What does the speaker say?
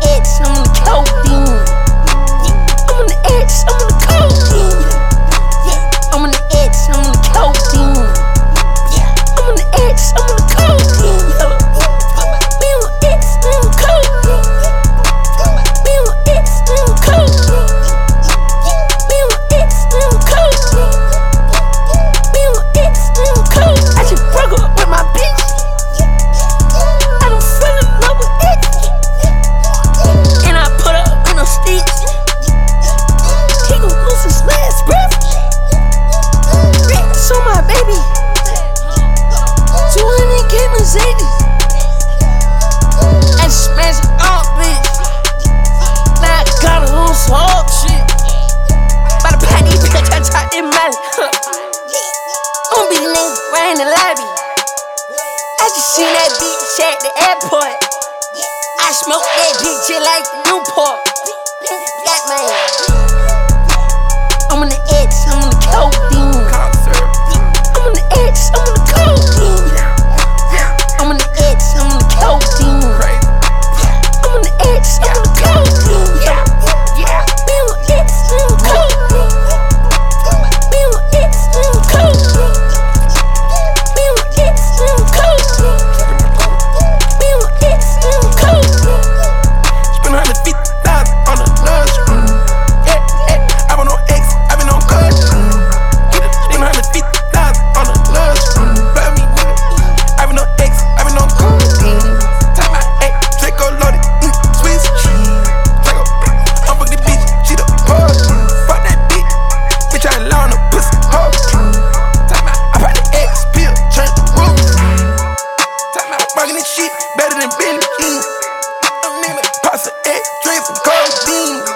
X, I'm on the codeine. I'm on the X, I'm on the codeine. I'm on the X, I'm on the codeine. I'm on the X, I'm on the codeine. Be on X, I'm on codeine. Be on X, I'm on codeine. Be on X, I'm on codeine. Be on X, I'm on codeine. I just broke up with my bitch. I don't fall in love with X. And I put her in a stitch. He gon' lose his last breath. Rats on my baby. 200K Mercedes. I just smash it up, bitch. Now I got her on some hard shit. By the party, bitch, I talk in Mali. I'ma be the nigga right in the lobby. I just seen that bitch at the airport. I smoke that bitch just like Newport. Got man. I'm on the X, I'm on the codeine. I'm on the X, I'm on the codeine. I'm on the X, I'm on the codeine. I'm on the X, I'm on the codeine. Be on X, I'm on codeine. Be on X, I'm on codeine. Be on X, I'm on codeine. Be on X, I'm on codeine. Spend 150,000 on a luxury. I been on X, I been on cut. Spend 150,000 on a luxury. Love me, nigga. I been on X, I been on codeine. Take my X, Draco loaded, Swiss cheese. Draco, I'm fuck this bitch, she the pug. Fuck that bitch, bitch I allow no pussy hoe. Take my, I pop the X pill, turn the roof. Take my, fucking this shit better than Billy King. I'm nigga, pop some X, drink some codeine.